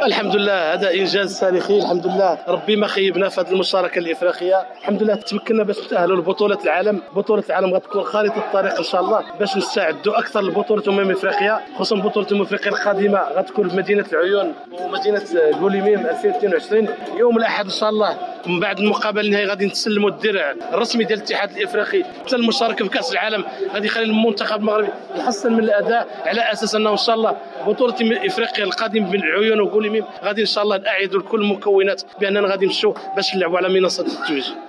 الحمد لله هذا انجاز تاريخي. الحمد لله ربي ما خيبنا في هذه المشاركه الافريقيه. الحمد لله تمكنا باش نتاهلوا لبطوله العالم. بطوله العالم غتكون خارطه الطريق ان شاء الله باش نستعدوا اكثر لبطوله افريقيا، خصوصا بطوله افريقيا القادمه غتكون في مدينه العيون ومدينه غوليميم 2022 يوم الاحد ان شاء الله. من بعد المقابله النهائيه غادي نسلموا الدرع الرسمي ديال الاتحاد الافريقي حتى المشاركه في كاس العالم. غادي يخلي المنتخب المغربي يحسن من الاداء على اساس انه ان شاء الله بطوله افريقيا القادمه بين العيون وغوليميم غادي ان شاء الله نعيدوا كل المكونات باننا غادي نمشوا باش نلعبوا على منصه التتويج.